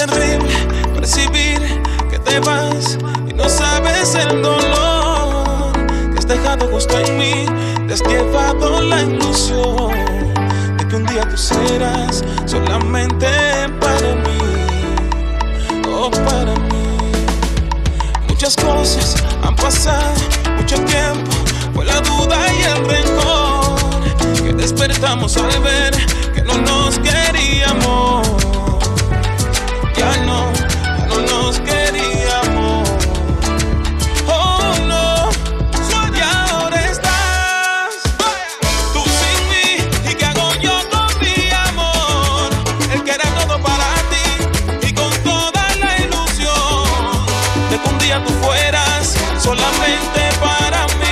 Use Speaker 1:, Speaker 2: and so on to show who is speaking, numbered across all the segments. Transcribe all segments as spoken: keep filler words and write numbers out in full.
Speaker 1: terrible percibir que te vas y no sabes el dolor que has dejado justo en mí. Te has llevado la ilusión de que un día tú serás solamente para mí, oh para mí. Muchas cosas han pasado, mucho tiempo, fue la duda y el rencor que despertamos al ver que no nos queríamos. Ya no, ya no nos queríamos. Oh no, y ahora estás tú sin mí. ¿Y qué hago yo con mi amor? El que era todo para ti y con toda la ilusión de que un día tú fueras solamente para mí.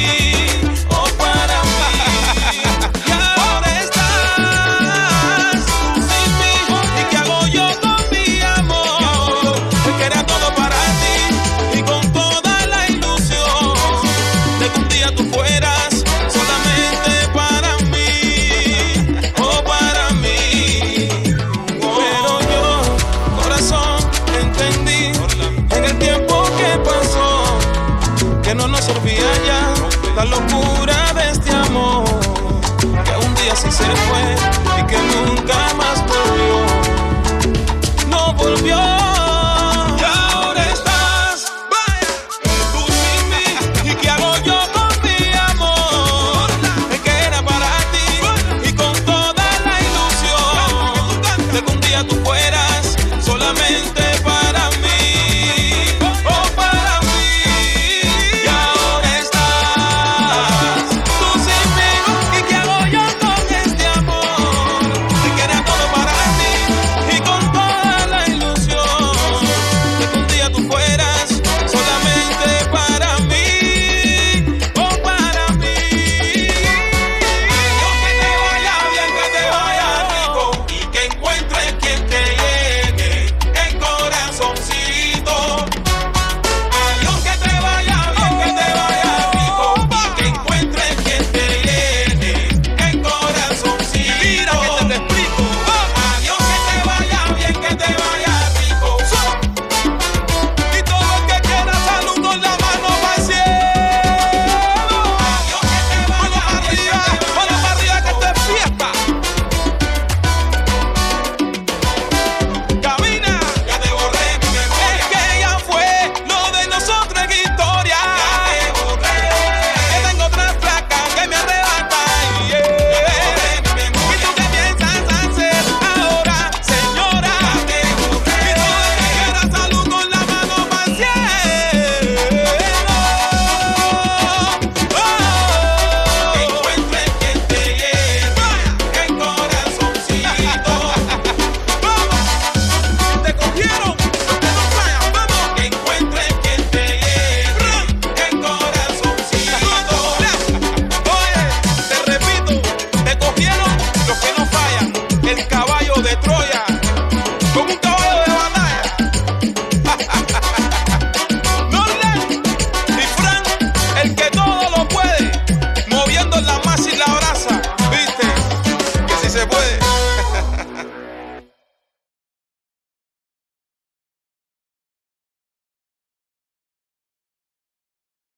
Speaker 1: Que no nos servía ya la locura de este amor, que un día sí se fue y que nunca más volvió, no volvió.